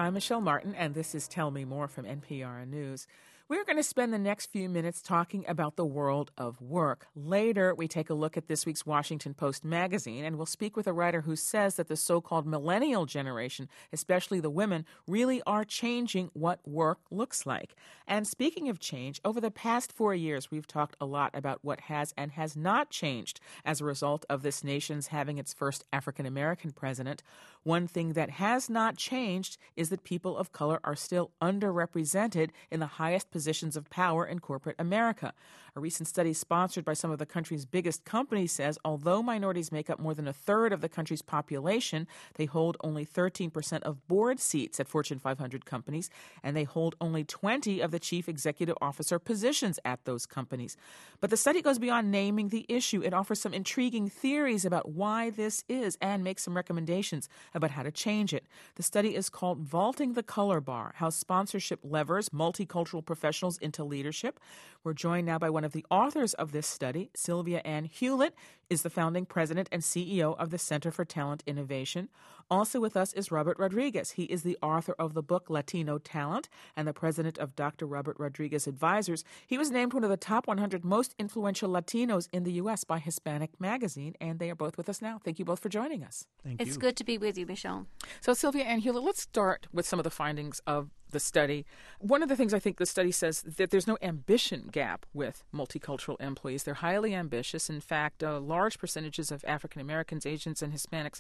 I'm Michelle Martin, and this is Tell Me More from NPR News. We're going to spend the next few minutes talking about the world of work. Later, we take a look at this week's Washington Post magazine, and we'll speak with a writer who says that the so-called millennial generation, especially the women, really are changing what work looks like. And speaking of change, over the past 4 years, we've talked a lot about what has and has not changed as a result of this nation's having its first African-American president. One thing that has not changed is that people of color are still underrepresented in the highest positions of power in corporate America. A recent study sponsored by some of the country's biggest companies says although minorities make up more than a third of the country's population, they hold only 13% of board seats at Fortune 500 companies, and they hold only 20 of the chief executive officer positions at those companies. But the study goes beyond naming the issue. It offers some intriguing theories about why this is and makes some recommendations about how to change it. The study is called Vaulting the Color Bar, How Sponsorship Levers Multicultural Professionals into Leadership. We're joined now by one of the authors of this study. Sylvia Ann Hewlett is the founding president and CEO of the Center for Talent Innovation. Also with us is Robert Rodriguez. He is the author of the book Latino Talent and the president of Dr. Robert Rodriguez Advisors. He was named one of the top 100 most influential Latinos in the U.S. by Hispanic Magazine, and they are both with us now. Thank you both for joining us. Thank you. It's good to be with you, Michelle. So, Sylvia Ann Hewlett, let's start with some of the findings of the study. One of the things I think the study says that there's no ambition gap with multicultural employees. They're highly ambitious. In fact, large percentages of African Americans, Asians, and Hispanics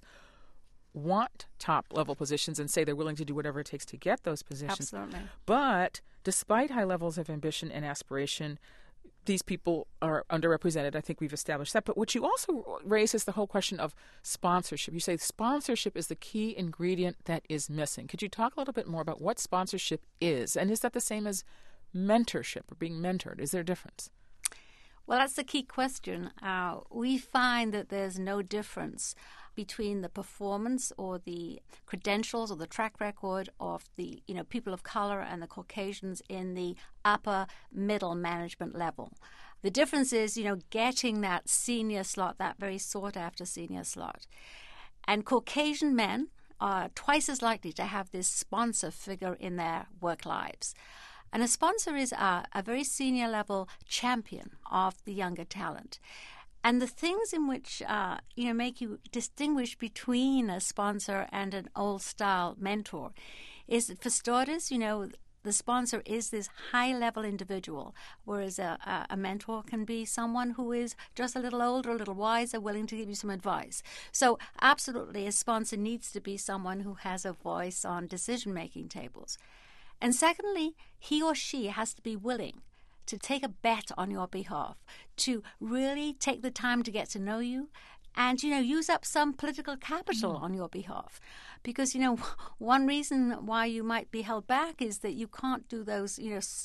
want top-level positions and say they're willing to do whatever it takes to get those positions. Absolutely. But despite high levels of ambition and aspiration, these people are underrepresented. I think we've established that. But what you also raise is the whole question of sponsorship. You say sponsorship is the key ingredient that is missing. Could you talk a little bit more about what sponsorship is? And is that the same as mentorship or being mentored? Is there a difference? Well, that's the key question. We find that there's no difference between the performance or the credentials or the track record of the people of color and the Caucasians in the upper middle management level. The difference is getting that senior slot, that very sought after senior slot. And Caucasian men are twice as likely to have this sponsor figure in their work lives. And a sponsor is a very senior level champion of the younger talent. And the things in which, make you distinguish between a sponsor and an old-style mentor is that, for starters, the sponsor is this high-level individual, whereas a mentor can be someone who is just a little older, a little wiser, willing to give you some advice. So absolutely, a sponsor needs to be someone who has a voice on decision-making tables. And secondly, he or she has to be willing to take a bet on your behalf, to really take the time to get to know you and, use up some political capital on your behalf. Because, one reason why you might be held back is that you can't do those,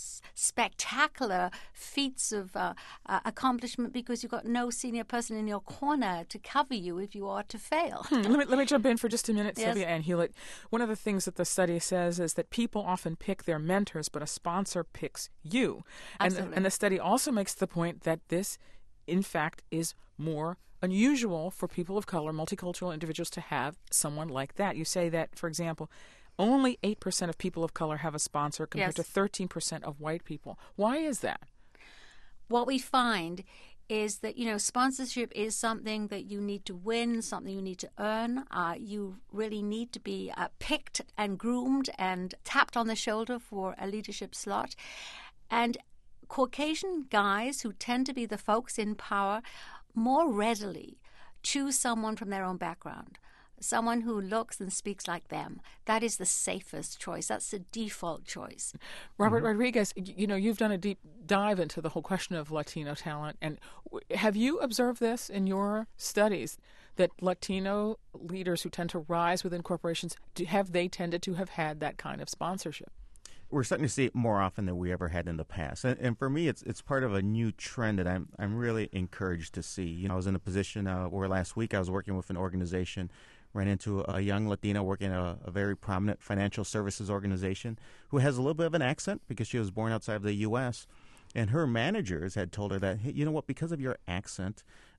spectacular feats of accomplishment because you've got no senior person in your corner to cover you if you are to fail. Let me jump in for just a minute, Yes. Sylvia Ann Hewlett. One of the things that the study says is that people often pick their mentors, but a sponsor picks you. Absolutely. And the study also makes the point that this, in fact, is more unusual for people of color, multicultural individuals, to have someone like that. You say that, for example, only 8% of people of color have a sponsor compared Yes. to 13% of white people. Why is that? What we find is that, sponsorship is something that you need to win, something you need to earn. You really need to be picked and groomed and tapped on the shoulder for a leadership slot. And Caucasian guys who tend to be the folks in power more readily choose someone from their own background, someone who looks and speaks like them. That is the safest choice. That's the default choice. Robert Rodriguez, you've done a deep dive into the whole question of Latino talent. And have you observed this in your studies, that Latino leaders who tend to rise within corporations, have they tended to have had that kind of sponsorship? We're starting to see it more often than we ever had in the past. And for me, it's part of a new trend that I'm really encouraged to see. I was in a position where last week I was working with an organization, ran into a young Latina working at a very prominent financial services organization who has a little bit of an accent because she was born outside of the U.S., and her managers had told her that, hey, you know what, because of your accent,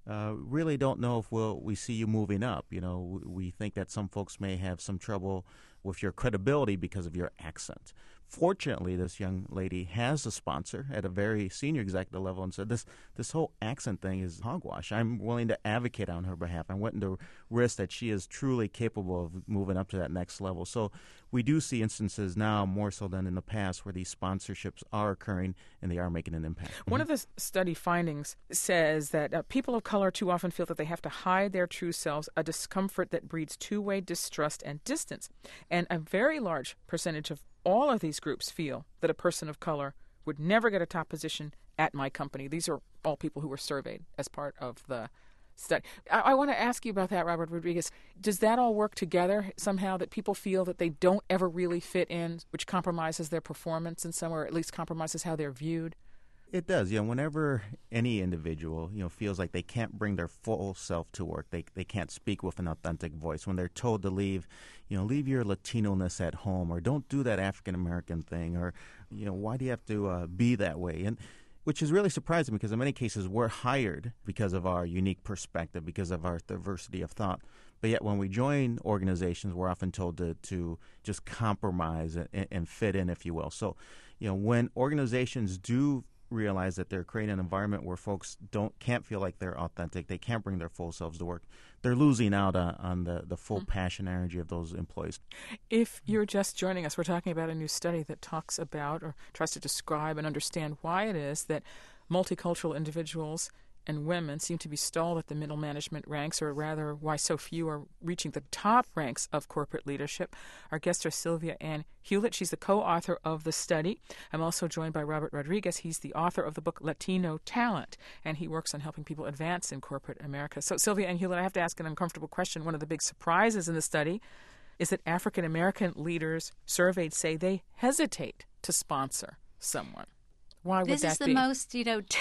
really don't know if we see you moving up. We think that some folks may have some trouble with your credibility because of your accent. Fortunately, this young lady has a sponsor at a very senior executive level and said, this whole accent thing is hogwash. I'm willing to advocate on her behalf. I'm willing to risk that she is truly capable of moving up to that next level. So we do see instances now, more so than in the past, where these sponsorships are occurring and they are making an impact. One of the study findings says that people of color too often feel that they have to hide their true selves, a discomfort that breeds two-way distrust and distance. And a very large percentage of all of these groups feel that a person of color would never get a top position at my company. These are all people who were surveyed as part of the study. I want to ask you about that, Robert Rodriguez. Does that all work together somehow, that people feel that they don't ever really fit in, which compromises their performance in some way, or at least compromises how they're viewed? It does. Whenever any individual, feels like they can't bring their full self to work, they can't speak with an authentic voice. When they're told to leave, leave your Latino-ness at home, or don't do that African-American thing, or, why do you have to be that way? And which is really surprising, because in many cases we're hired because of our unique perspective, because of our diversity of thought. But yet when we join organizations, we're often told to just compromise and fit in, if you will. So, when organizations do realize that they're creating an environment where folks can't feel like they're authentic, they can't bring their full selves to work, they're losing out on the full passion and energy of those employees. If you're just joining us, we're talking about a new study that talks about or tries to describe and understand why it is that multicultural individuals and women seem to be stalled at the middle management ranks, or rather why so few are reaching the top ranks of corporate leadership. Our guests are Sylvia Ann Hewlett. She's the co-author of the study. I'm also joined by Robert Rodriguez. He's the author of the book Latino Talent, and he works on helping people advance in corporate America. So, Sylvia Ann Hewlett, I have to ask an uncomfortable question. One of the big surprises in the study is that African-American leaders surveyed say they hesitate to sponsor someone. Why would that be? This is the most,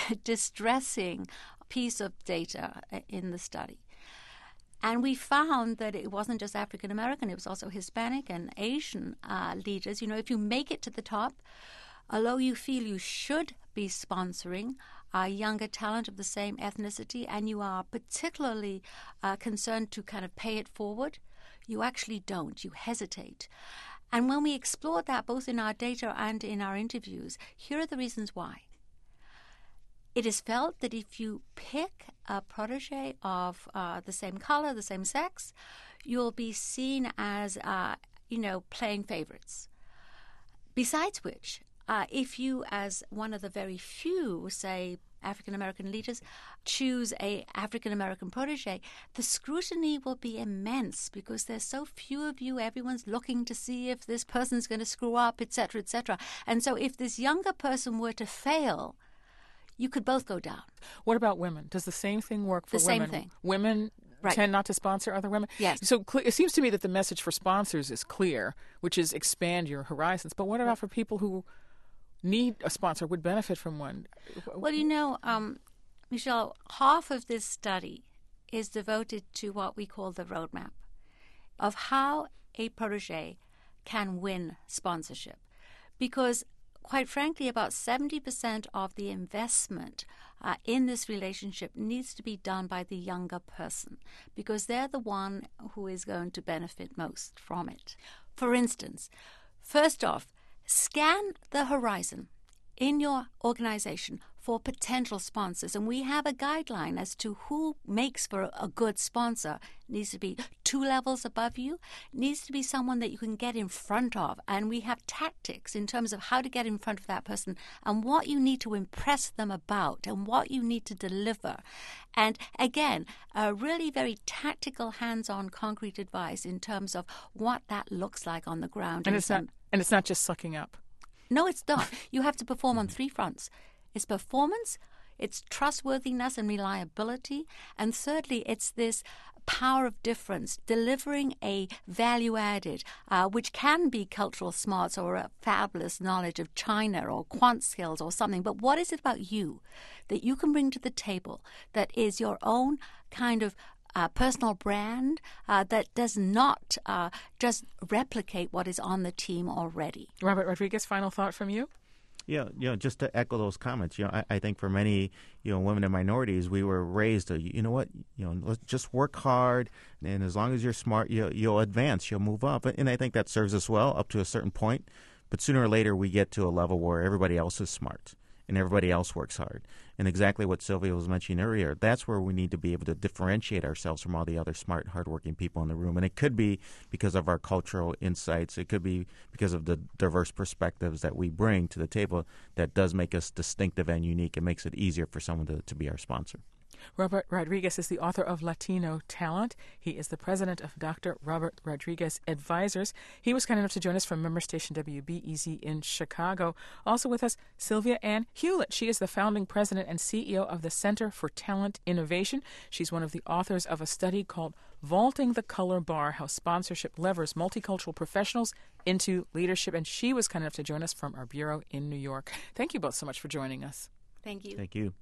distressing piece of data in the study. And we found that it wasn't just African American, it was also Hispanic and Asian leaders. If you make it to the top, although you feel you should be sponsoring younger talent of the same ethnicity, and you are particularly concerned to kind of pay it forward, you actually don't. You hesitate. And when we explored that both in our data and in our interviews, here are the reasons why. It is felt that if you pick a protege of the same color, the same sex, you'll be seen as, playing favorites. Besides which, if you, as one of the very few, say, African-American leaders, choose a African-American protege, the scrutiny will be immense because there's so few of you. Everyone's looking to see if this person's going to screw up, et cetera, et cetera. And so if this younger person were to fail, you could both go down. What about women? Does the same thing work for women? The same thing. Women tend not to sponsor other women? Yes. So it seems to me that the message for sponsors is clear, which is expand your horizons. But what about for people who need a sponsor, would benefit from one? Well, Michelle, half of this study is devoted to what we call the roadmap of how a protege can win sponsorship. Because, quite frankly, about 70% of the investment in this relationship needs to be done by the younger person, because they're the one who is going to benefit most from it. For instance, first off, scan the horizon in your organization for potential sponsors. And we have a guideline as to who makes for a good sponsor. It needs to be 2 levels above you. It needs to be someone that you can get in front of. And we have tactics in terms of how to get in front of that person and what you need to impress them about and what you need to deliver. And again, a really very tactical, hands-on, concrete advice in terms of what that looks like on the ground. And it's not just sucking up. No, it's not. You have to perform on 3 fronts. It's performance, it's trustworthiness and reliability, and thirdly, it's this power of difference, delivering a value added, which can be cultural smarts or a fabulous knowledge of China or quant skills or something. But what is it about you that you can bring to the table that is your own kind of personal brand that does not just replicate what is on the team already? Robert Rodriguez, final thought from you? Yeah, just to echo those comments, I think for many, women and minorities, we were raised to, you know what, let's just work hard, and as long as you're smart, you'll advance, you'll move up, and I think that serves us well up to a certain point. But sooner or later, we get to a level where everybody else is smart and everybody else works hard. And exactly what Sylvia was mentioning earlier, that's where we need to be able to differentiate ourselves from all the other smart, hardworking people in the room. And it could be because of our cultural insights. It could be because of the diverse perspectives that we bring to the table that does make us distinctive and unique. It makes it easier for someone to be our sponsor. Robert Rodriguez is the author of Latino Talent. He is the president of Dr. Robert Rodriguez Advisors. He was kind enough to join us from member station WBEZ in Chicago. Also with us, Sylvia Ann Hewlett. She is the founding president and CEO of the Center for Talent Innovation. She's one of the authors of a study called Vaulting the Color Bar, How Sponsorship Levers Multicultural Professionals into Leadership. And she was kind enough to join us from our bureau in New York. Thank you both so much for joining us. Thank you. Thank you.